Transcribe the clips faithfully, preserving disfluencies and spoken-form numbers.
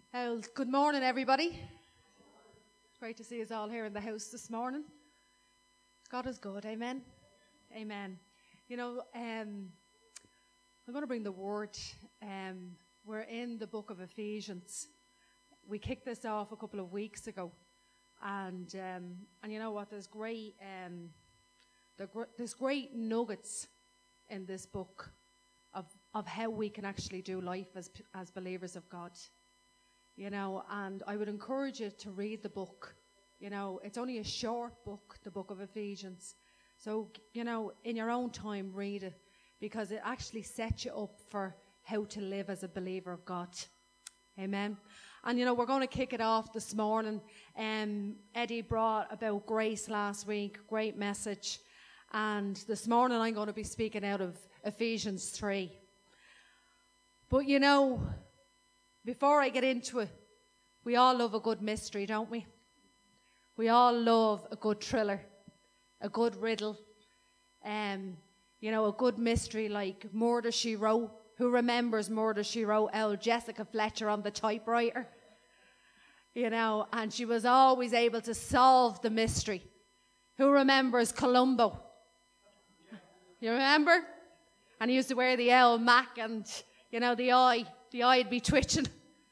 Well, good morning, everybody. It's great to see us all here in the house this morning. God is good, amen? Amen. You know, um, I'm going to bring the word. Um, we're in the book of Ephesians. We kicked this off a couple of weeks ago. And um, and you know what? There's great, um, there's great nuggets in this book of, of how we can actually do life as as believers of God. You know, and I would encourage you to read the book. You know, it's only a short book, the book of Ephesians. So, you know, in your own time, read it, because it actually sets you up for how to live as a believer of God. Amen. And, you know, we're going to kick it off this morning. Um, Eddie brought about grace last week, great message. And this morning I'm going to be speaking out of Ephesians three. But, you know, before I get into it, we all love a good mystery, don't we? We all love a good thriller, a good riddle, um, you know, a good mystery like Murder, She Wrote. Who remembers Murder, She Wrote? L. Jessica Fletcher on the typewriter, you know, and she was always able to solve the mystery. Who remembers Columbo? You remember? And he used to wear the L. Mac, and, you know, the eye, the eye'd be twitching.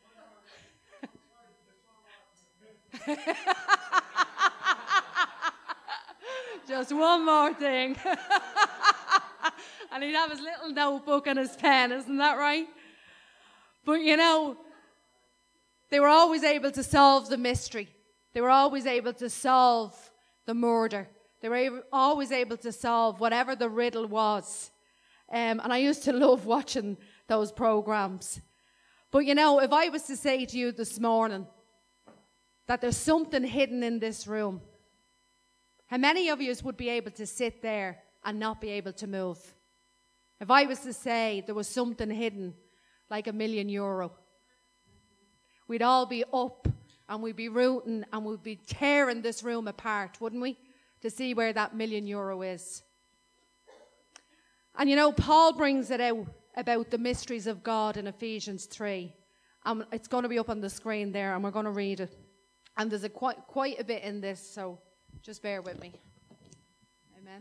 Just one more thing. And he'd have his little notebook and his pen, isn't that right? But, you know, they were always able to solve the mystery. They were always able to solve the murder. They were able, always able to solve whatever the riddle was. Um, and I used to love watching those programs. But, you know, if I was to say to you this morning that there's something hidden in this room, how many of you would be able to sit there and not be able to move? If I was to say there was something hidden, like a million euro, we'd all be up and we'd be rooting and we'd be tearing this room apart, wouldn't we? To see where that million euro is. And you know, Paul brings it out about the mysteries of God in Ephesians three. Um, it's going to be up on the screen there, and we're going to read it. And there's a quite, quite a bit in this, so just bear with me. Amen.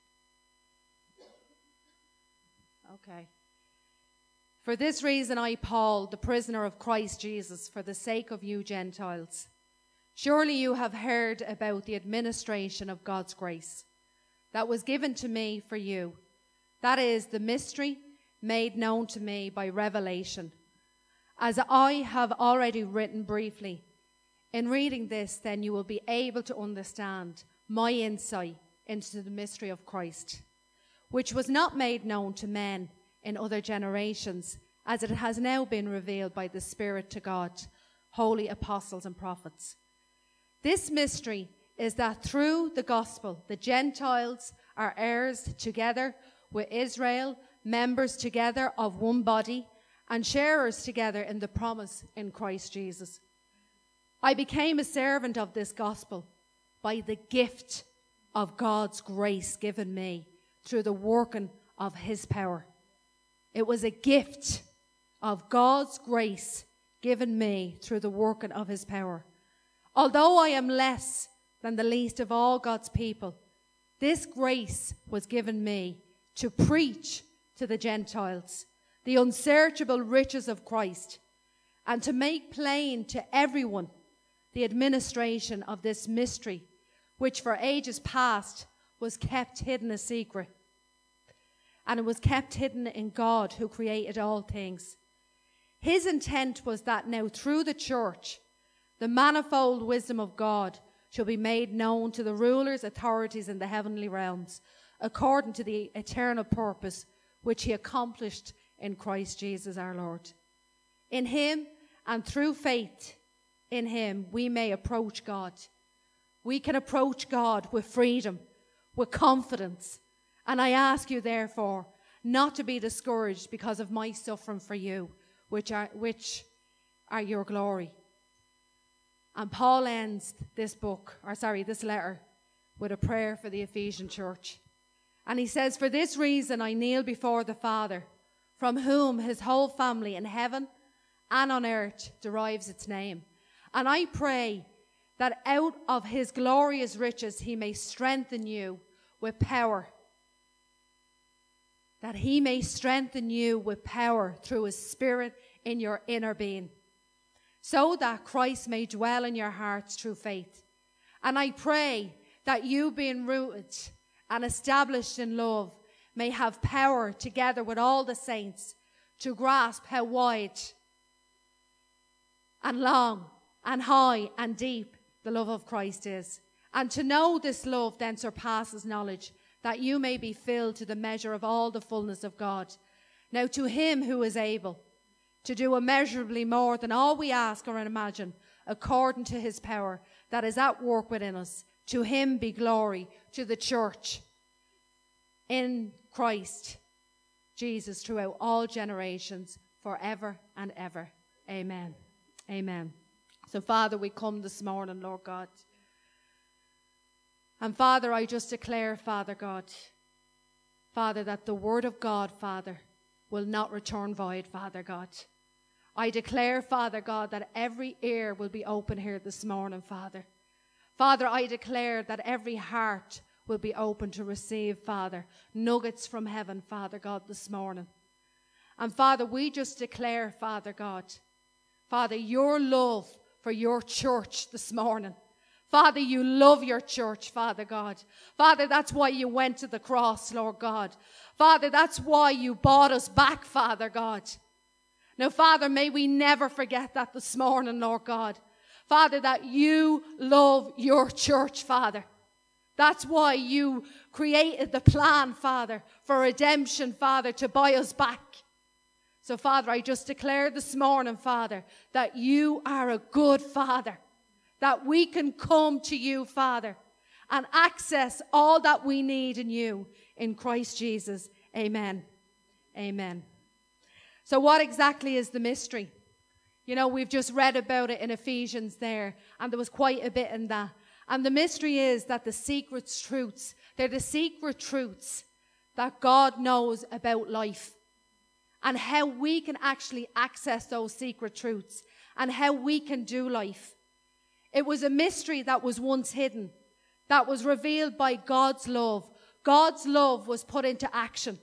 Okay. For this reason I, Paul, the prisoner of Christ Jesus, for the sake of you Gentiles. Surely you have heard about the administration of God's grace that was given to me for you. That is the mystery made known to me by revelation. As I have already written briefly, in reading this, then you will be able to understand my insight into the mystery of Christ, which was not made known to men in other generations, as it has now been revealed by the Spirit to God, holy apostles and prophets. This mystery is that through the gospel, the Gentiles are heirs together with Israel, members together of one body, and sharers together in the promise in Christ Jesus. I became a servant of this gospel by the gift of God's grace given me through the working of his power. It was a gift of God's grace given me through the working of his power. Although I am less than the least of all God's people, this grace was given me to preach to the Gentiles the unsearchable riches of Christ, and to make plain to everyone the administration of this mystery, which for ages past was kept hidden a secret. And it was kept hidden in God, who created all things. His intent was that now through the church, the manifold wisdom of God shall be made known to the rulers, authorities in the heavenly realms, according to the eternal purpose which he accomplished in Christ Jesus our Lord. In him and through faith in him, we may approach God. We can approach God with freedom, with confidence. And I ask you, therefore, not to be discouraged because of my suffering for you, which are, which are your glory. And Paul ends this book, or sorry, this letter, with a prayer for the Ephesian church. And he says, for this reason I kneel before the Father, from whom his whole family in heaven and on earth derives its name. And I pray that out of his glorious riches he may strengthen you with power. That he may strengthen you with power through his Spirit in your inner being, so that Christ may dwell in your hearts through faith. And I pray that you, being rooted and established in love, may have power together with all the saints to grasp how wide and long and high and deep the love of Christ is. And to know this love then surpasses knowledge, that you may be filled to the measure of all the fullness of God. Now to him who is able to do immeasurably more than all we ask or imagine, according to his power that is at work within us, to him be glory, to the church, in Christ Jesus, throughout all generations, forever and ever. Amen. Amen. So, Father, we come this morning, Lord God. And, Father, I just declare, Father God, Father, that the word of God, Father, will not return void, Father God. I declare, Father God, that every ear will be open here this morning, Father. Father, I declare that every heart will be open to receive, Father, nuggets from heaven, Father God, this morning. And, Father, we just declare, Father God, Father, your love for your church this morning. Father, you love your church, Father God. Father, that's why you went to the cross, Lord God. Father, that's why you bought us back, Father God. Now, Father, may we never forget that this morning, Lord God. Father, that you love your church, Father. That's why you created the plan, Father, for redemption, Father, to buy us back. So, Father, I just declare this morning, Father, that you are a good Father, that we can come to you, Father, and access all that we need in you, in Christ Jesus. Amen. Amen. So what exactly is the mystery? You know, we've just read about it in Ephesians there, and there was quite a bit in that. And the mystery is that the secret truths, they're the secret truths that God knows about life, and how we can actually access those secret truths, and how we can do life. It was a mystery that was once hidden, that was revealed by God's love. God's love was put into action.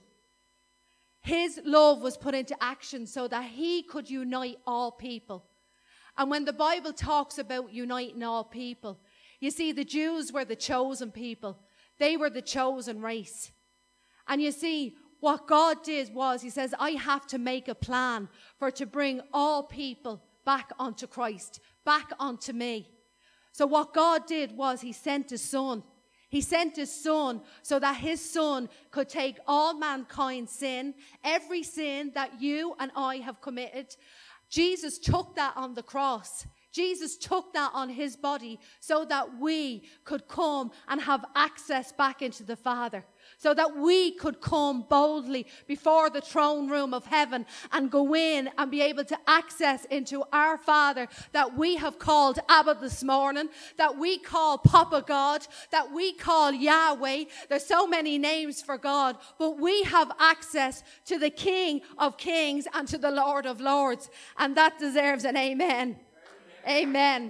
His love was put into action so that he could unite all people. And when the Bible talks about uniting all people, you see, the Jews were the chosen people. They were the chosen race. And you see, what God did was, he says, I have to make a plan for to bring all people back onto Christ, back onto me. So what God did was he sent his son. He sent his son so that his son could take all mankind's sin, every sin that you and I have committed. Jesus took that on the cross. Jesus took that on his body so that we could come and have access back into the Father. So that we could come boldly before the throne room of heaven and go in and be able to access into our Father that we have called Abba this morning, that we call Papa God, that we call Yahweh. There's so many names for God, but we have access to the King of Kings and to the Lord of Lords, and that deserves an amen. Amen. Amen.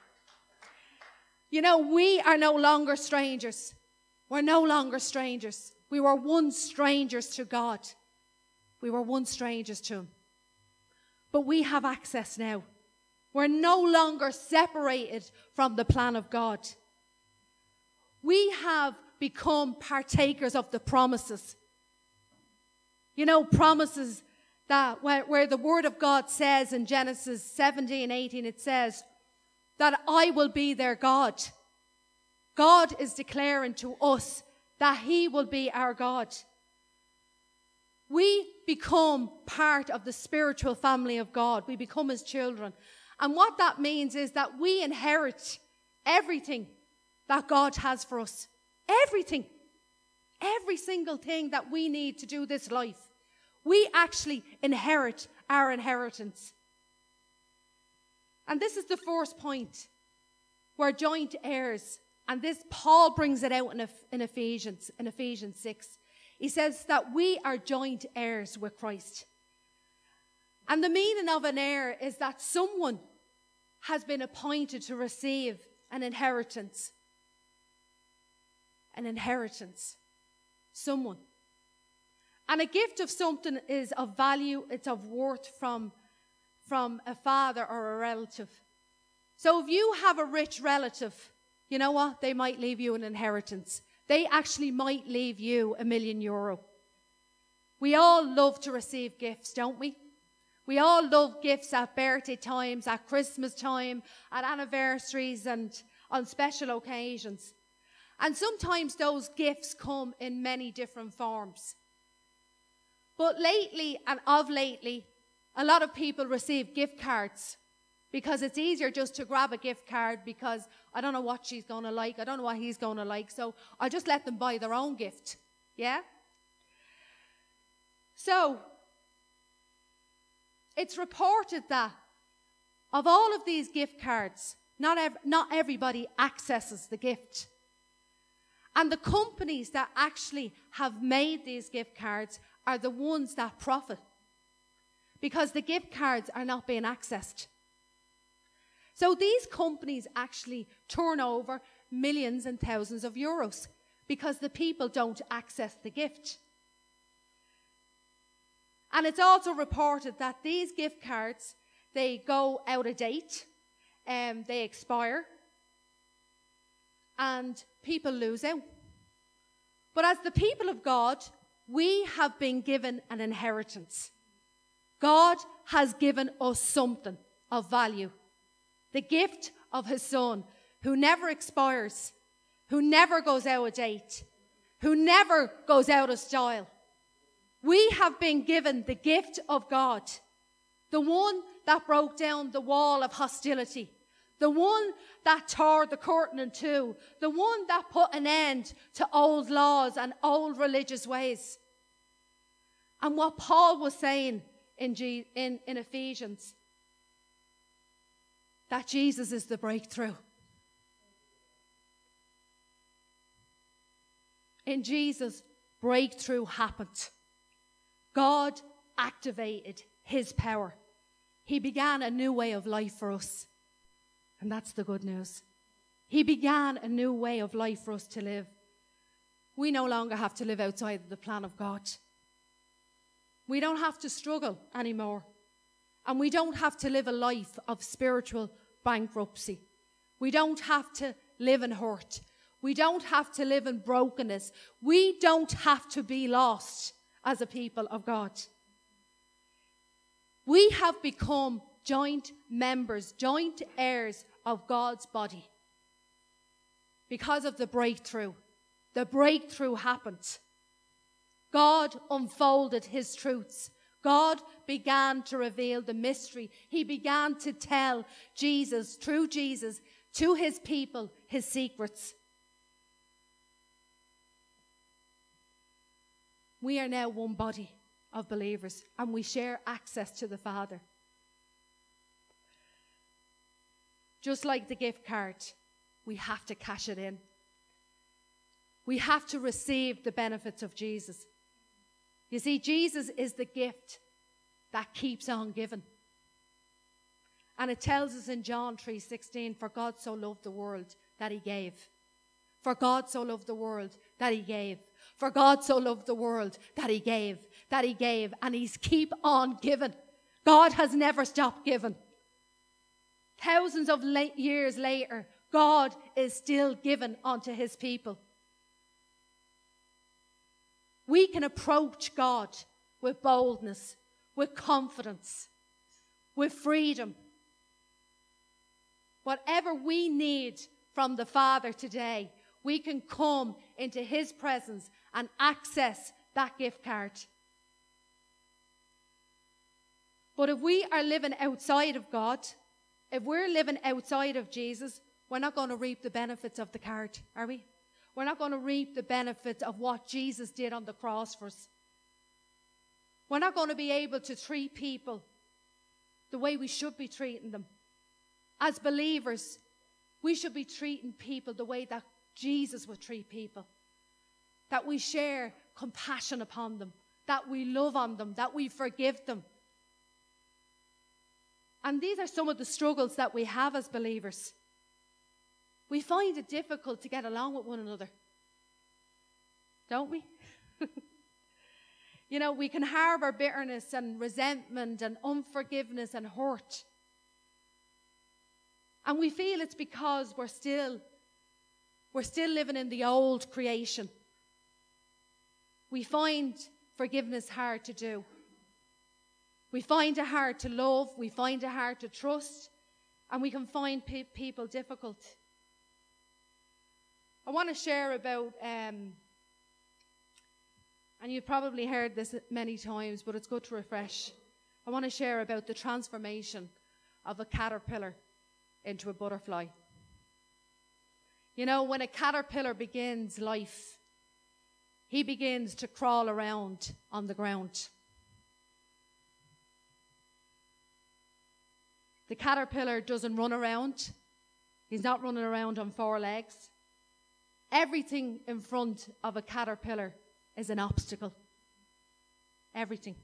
You know, we are no longer strangers. We're no longer strangers. We were once strangers to God. We were once strangers to him. But we have access now. We're no longer separated from the plan of God. We have become partakers of the promises. You know, promises that where, where the word of God says in Genesis seventeen, eighteen, it says that I will be their God. God is declaring to us that he will be our God. We become part of the spiritual family of God. We become his children. And what that means is that we inherit everything that God has for us. Everything. Every single thing that we need to do this life. We actually inherit our inheritance. And this is the first point. We're joint heirs. And this, Paul brings it out in, in Ephesians, in Ephesians six. He says that we are joint heirs with Christ. And the meaning of an heir is that someone has been appointed to receive an inheritance. An inheritance. Someone. And a gift of something is of value, it's of worth from, from a father or a relative. So if you have a rich relative, you know what? They might leave you an inheritance. They actually might leave you a million euro. We all love to receive gifts, don't we? We all love gifts at birthday times, at Christmas time, at anniversaries and on special occasions. And sometimes those gifts come in many different forms. But lately and of lately, a lot of people receive gift cards because it's easier just to grab a gift card because I don't know what she's going to like, I don't know what he's going to like, so I'll just let them buy their own gift. Yeah? So, it's reported that of all of these gift cards, not, ev- not everybody accesses the gift. And the companies that actually have made these gift cards are the ones that profit. Because the gift cards are not being accessed. So these companies actually turn over millions and thousands of euros because the people don't access the gift. And it's also reported that these gift cards, they go out of date, and they expire, and people lose out. But as the people of God, we have been given an inheritance. God has given us something of value. The gift of his Son, who never expires, who never goes out of date, who never goes out of style. We have been given the gift of God, the one that broke down the wall of hostility, the one that tore the curtain in two, the one that put an end to old laws and old religious ways. And what Paul was saying in, G- in, in Ephesians, that Jesus is the breakthrough. In Jesus, breakthrough happened. God activated his power. He began a new way of life for us. And that's the good news. He began a new way of life for us to live. We no longer have to live outside of the plan of God. We don't have to struggle anymore. And we don't have to live a life of spiritual bankruptcy. We don't have to live in hurt. We don't have to live in brokenness. We don't have to be lost as a people of God. We have become joint members, joint heirs of God's body. Because of the breakthrough. The breakthrough happened. God unfolded his truths. God began to reveal the mystery. He began to tell Jesus, through Jesus, to his people, his secrets. We are now one body of believers, and we share access to the Father. Just like the gift card, we have to cash it in. We have to receive the benefits of Jesus. You see, Jesus is the gift that keeps on giving. And it tells us in John three sixteen, for God so loved the world that he gave. For God so loved the world that he gave. For God so loved the world that he gave, that he gave, and he's keep on giving. God has never stopped giving. Thousands of late years later, God is still giving unto his people. We can approach God with boldness, with confidence, with freedom. Whatever we need from the Father today, we can come into his presence and access that gift card. But if we are living outside of God, if we're living outside of Jesus, we're not going to reap the benefits of the card, are we? We're not going to reap the benefits of what Jesus did on the cross for us. We're not going to be able to treat people the way we should be treating them. As believers, we should be treating people the way that Jesus would treat people. That we share compassion upon them. That we love on them. That we forgive them. And these are some of the struggles that we have as believers. We find it difficult to get along with one another. Don't we? You know, we can harbor bitterness and resentment and unforgiveness and hurt. And we feel it's because we're still, we're still living in the old creation. We find forgiveness hard to do. We find it hard to love. We find it hard to trust. And we can find pe- people difficult. I want to share about, um, and you've probably heard this many times, but it's good to refresh. I want to share about the transformation of a caterpillar into a butterfly. You know, when a caterpillar begins life, he begins to crawl around on the ground. The caterpillar doesn't run around. He's not running around on four legs. Everything in front of a caterpillar is an obstacle. Everything.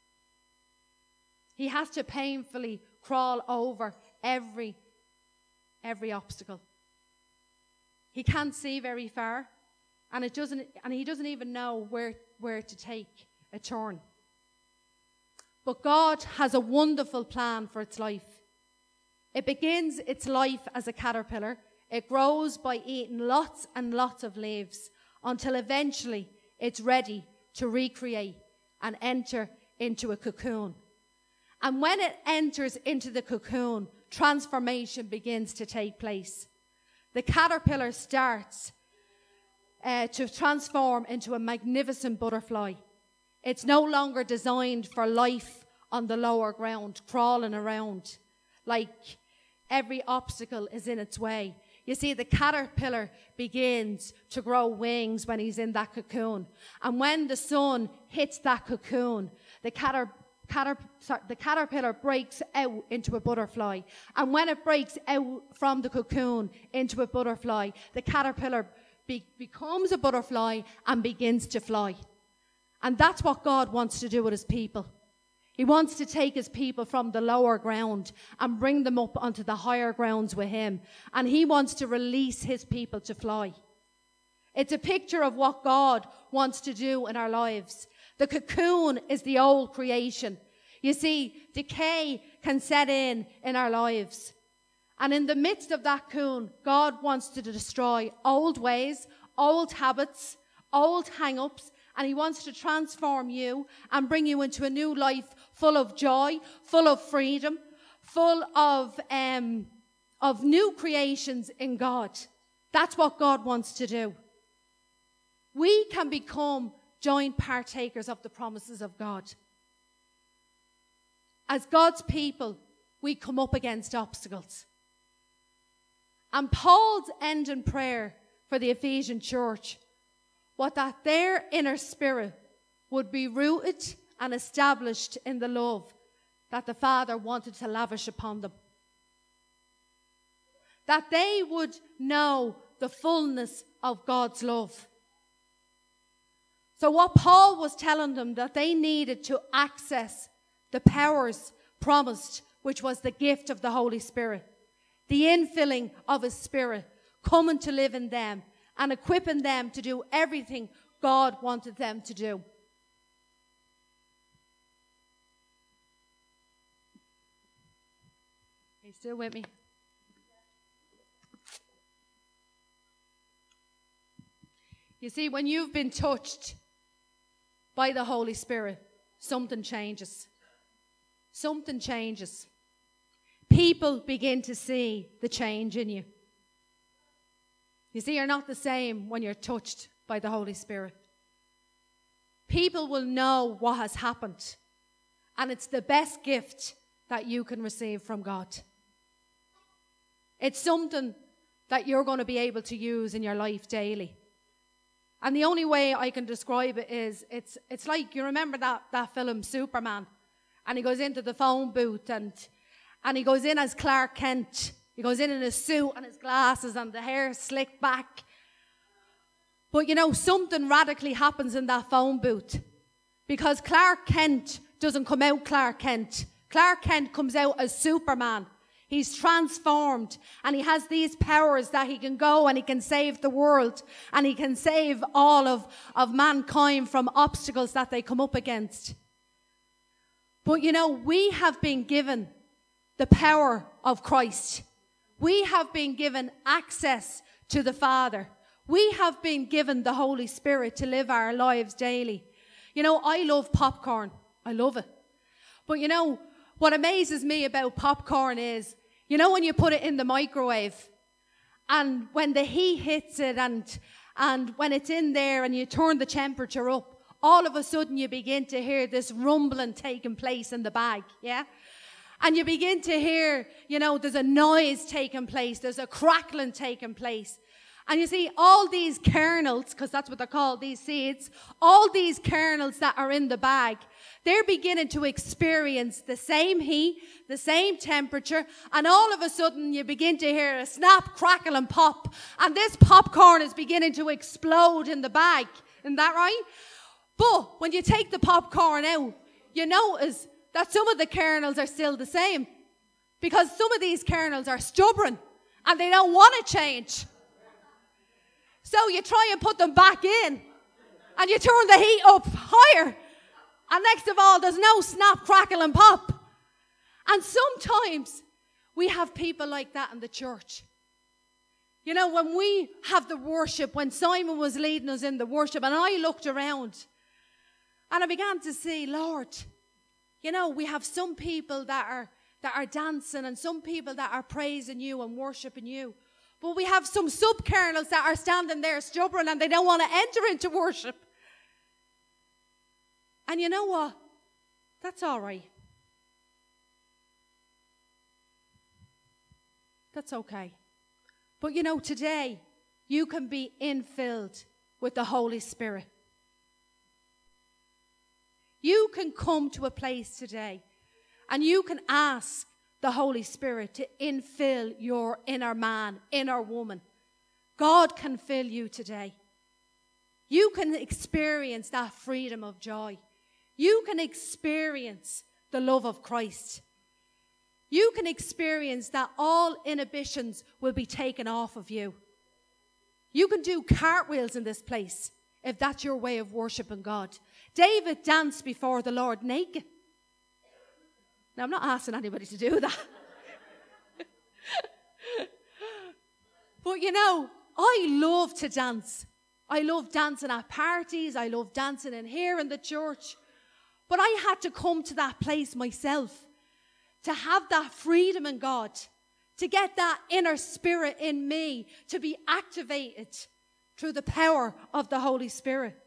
He has to painfully crawl over every, every obstacle. He can't see very far, and it doesn't, and he doesn't even know where, where to take a turn. But God has a wonderful plan for its life. It begins its life as a caterpillar. It grows by eating lots and lots of leaves until eventually it's ready to recreate and enter into a cocoon. And when it enters into the cocoon, transformation begins to take place. The caterpillar starts uh, to transform into a magnificent butterfly. It's no longer designed for life on the lower ground, crawling around like every obstacle is in its way. You see, the caterpillar begins to grow wings when he's in that cocoon. And when the sun hits that cocoon, the, cater, cater, sorry, the caterpillar breaks out into a butterfly. And when it breaks out from the cocoon into a butterfly, the caterpillar be, becomes a butterfly and begins to fly. And that's what God wants to do with his people. He wants to take his people from the lower ground and bring them up onto the higher grounds with him. And he wants to release his people to fly. It's a picture of what God wants to do in our lives. The cocoon is the old creation. You see, decay can set in in our lives. And in the midst of that cocoon, God wants to destroy old ways, old habits, old hang-ups, and he wants to transform you and bring you into a new life full of joy, full of freedom, full of, um, of new creations in God. That's what God wants to do. We can become joint partakers of the promises of God. As God's people, we come up against obstacles. And Paul's end in prayer for the Ephesian church was that their inner spirit would be rooted and established in the love that the Father wanted to lavish upon them. That they would know the fullness of God's love. So what Paul was telling them, that they needed to access the powers promised, which was the gift of the Holy Spirit, the infilling of his Spirit, coming to live in them and equipping them to do everything God wanted them to do. Are you still with me? You see, when you've been touched by the Holy Spirit, something changes. Something changes. People begin to see the change in you. You see, you're not the same when you're touched by the Holy Spirit. People will know what has happened, and it's the best gift that you can receive from God. It's something that you're going to be able to use in your life daily. And the only way I can describe it is, it's it's like, you remember that, that film Superman, and he goes into the phone booth, and and he goes in as Clark Kent. He goes in in his suit and his glasses and the hair slicked back. But you know, something radically happens in that phone booth. Because Clark Kent doesn't come out Clark Kent. Clark Kent comes out as Superman. He's transformed and he has these powers that he can go and he can save the world and he can save all of, of mankind from obstacles that they come up against. But you know, we have been given the power of Christ. We have been given access to the Father. We have been given the Holy Spirit to live our lives daily. You know, I love popcorn. I love it. But you know, what amazes me about popcorn is, you know when you put it in the microwave and when the heat hits it and, and when it's in there and you turn the temperature up, all of a sudden you begin to hear this rumbling taking place in the bag, yeah? And you begin to hear, you know, there's a noise taking place, there's a crackling taking place. And you see, all these kernels, because that's what they're called, these seeds, all these kernels that are in the bag, they're beginning to experience the same heat, the same temperature, and all of a sudden you begin to hear a snap, crackle, and pop. And this popcorn is beginning to explode in the bag. Isn't that right? But when you take the popcorn out, you notice that some of the kernels are still the same. Because some of these kernels are stubborn, and they don't want to change. So you try and put them back in, and you turn the heat up higher. And next of all, there's no snap, crackle, and pop. And sometimes we have people like that in the church. You know, when we have the worship, when Simon was leading us in the worship, and I looked around, and I began to see, Lord, you know, we have some people that are, that are dancing, and some people that are praising you and worshiping you. But we have some sub-kernels that are standing there stubborn and they don't want to enter into worship. And you know what? That's all right. That's okay. But you know, today, you can be infilled with the Holy Spirit. You can come to a place today and you can ask the Holy Spirit to infill your inner man, inner woman. God can fill you today. You can experience that freedom of joy. You can experience the love of Christ. You can experience that all inhibitions will be taken off of you. You can do cartwheels in this place if that's your way of worshiping God. David danced before the Lord naked. Now, I'm not asking anybody to do that. But you know, I love to dance. I love dancing at parties. I love dancing in here in the church. But I had to come to that place myself to have that freedom in God, to get that inner spirit in me to be activated through the power of the Holy Spirit.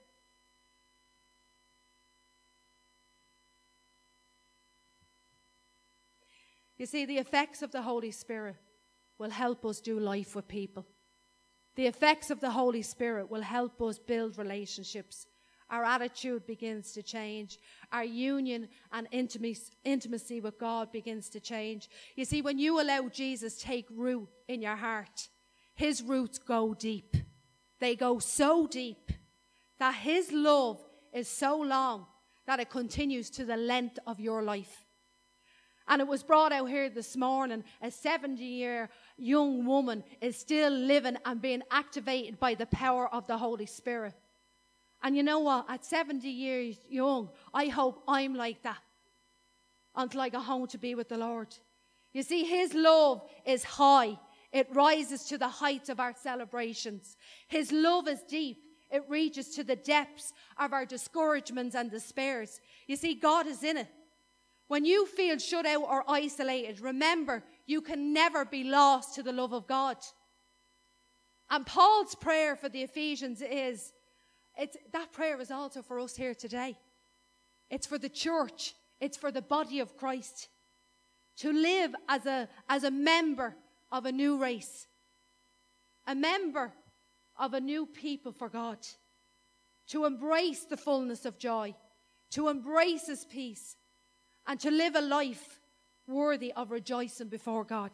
You see, the effects of the Holy Spirit will help us do life with people. The effects of the Holy Spirit will help us build relationships. Our attitude begins to change. Our union and intimacy with God begins to change. You see, when you allow Jesus take root in your heart, his roots go deep. They go so deep that his love is so long that it continues to the length of your life. And it was brought out here this morning, a seventy-year young woman is still living and being activated by the power of the Holy Spirit. And you know what? At seventy years young, I hope I'm like that until I go home to be with the Lord. You see, his love is high. It rises to the heights of our celebrations. His love is deep. It reaches to the depths of our discouragements and despairs. You see, God is in it. When you feel shut out or isolated, remember, you can never be lost to the love of God. And Paul's prayer for the Ephesians is, it's, that prayer is also for us here today. It's for the church. It's for the body of Christ. To live as a, as a member of a new race. A member of a new people for God. To embrace the fullness of joy. To embrace his peace. And to live a life worthy of rejoicing before God.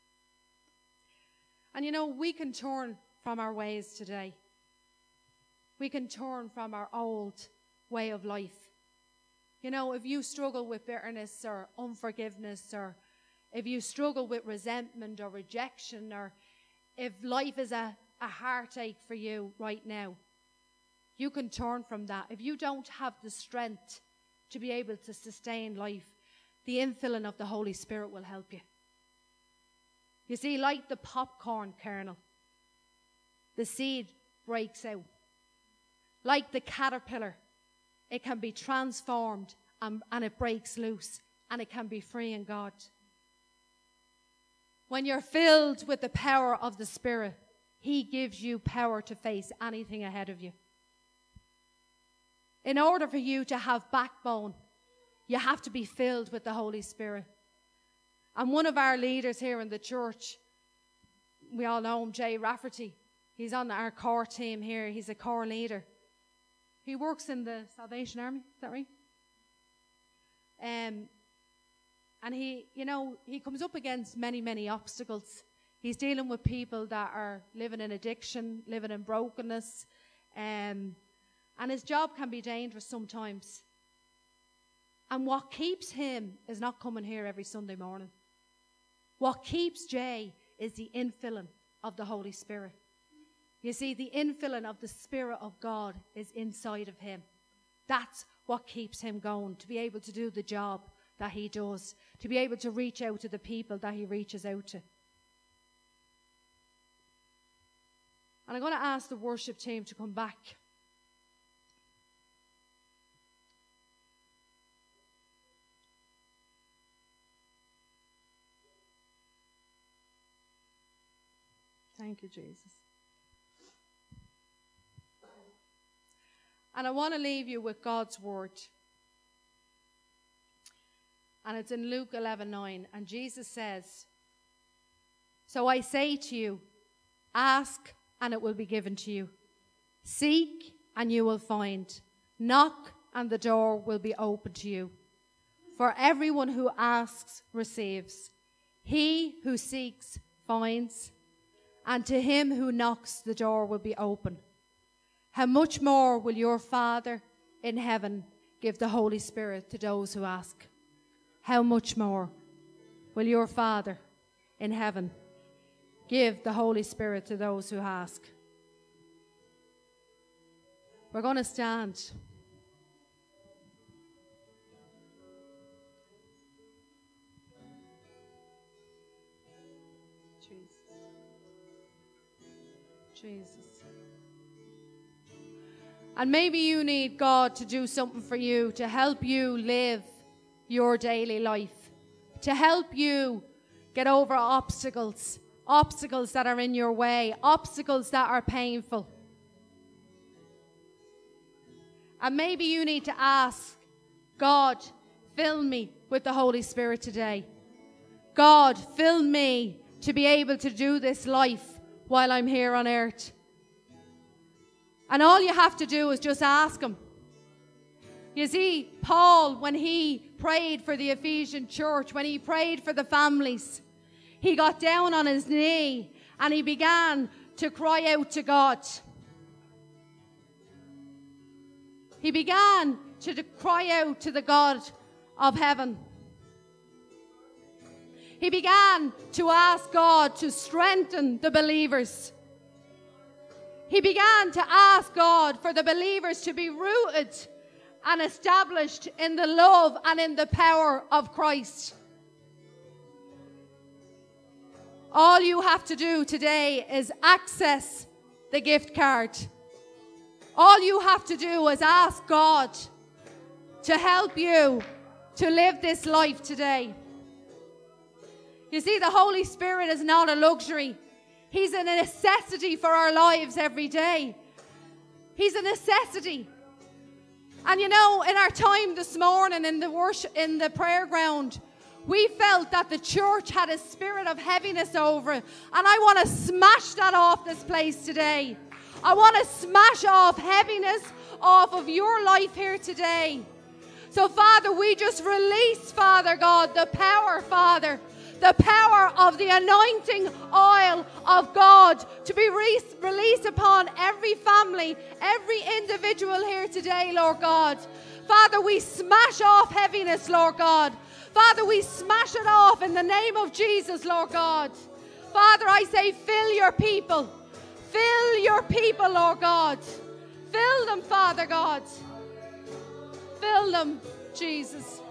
And you know, we can turn from our ways today. We can turn from our old way of life. You know, if you struggle with bitterness or unforgiveness, or if you struggle with resentment or rejection, or if life is a, a heartache for you right now, you can turn from that. If you don't have the strength to be able to sustain life, the infilling of the Holy Spirit will help you. You see, like the popcorn kernel, the seed breaks out. Like the caterpillar, it can be transformed and, and it breaks loose, and it can be free in God. When you're filled with the power of the Spirit, He gives you power to face anything ahead of you. In order for you to have backbone, you have to be filled with the Holy Spirit. And one of our leaders here in the church, we all know him, Jay Rafferty. He's on our core team here. He's a core leader. He works in the Salvation Army. Is that right? Um, and he, you know, he comes up against many, many obstacles. He's dealing with people that are living in addiction, living in brokenness. Um, and his job can be dangerous sometimes. And what keeps him is not coming here every Sunday morning. What keeps Jay is the infilling of the Holy Spirit. You see, the infilling of the Spirit of God is inside of him. That's what keeps him going, to be able to do the job that he does, to be able to reach out to the people that he reaches out to. And I'm going to ask the worship team to come back. Thank you, Jesus. And I want to leave you with God's word. And it's in Luke eleven nine. And Jesus says, "So I say to you, ask and it will be given to you. Seek and you will find. Knock and the door will be opened to you. For everyone who asks receives. He who seeks finds. And to him who knocks the door will be open. How much more will your Father in heaven give the Holy Spirit to those who ask?" How much more will your Father in heaven give the Holy Spirit to those who ask? We're going to stand. Jesus. Jesus. And maybe you need God to do something for you, to help you live your daily life, to help you get over obstacles, obstacles that are in your way, obstacles that are painful. And maybe you need to ask God, fill me with the Holy Spirit today. God, fill me to be able to do this life while I'm here on earth. And all you have to do is just ask him. You see, Paul, when he prayed for the Ephesian church, when he prayed for the families, he got down on his knee and he began to cry out to God. He began to cry out to the God of heaven. He began to ask God to strengthen the believers. He began to ask God for the believers to be rooted and established in the love and in the power of Christ. All you have to do today is access the gift card. All you have to do is ask God to help you to live this life today. You see, the Holy Spirit is not a luxury. He's a necessity for our lives every day. He's a necessity. And you know, in our time this morning in the worship, in the prayer ground, we felt that the church had a spirit of heaviness over it. And I want to smash that off this place today. I want to smash off heaviness off of your life here today. So, Father, we just release, Father God, the power, Father, the power of the anointing oil of God to be re- released upon every family, every individual here today, Lord God. Father, we smash off heaviness, Lord God. Father, we smash it off in the name of Jesus, Lord God. Father, I say, fill your people. Fill your people, Lord God. Fill them, Father God. Fill them, Jesus.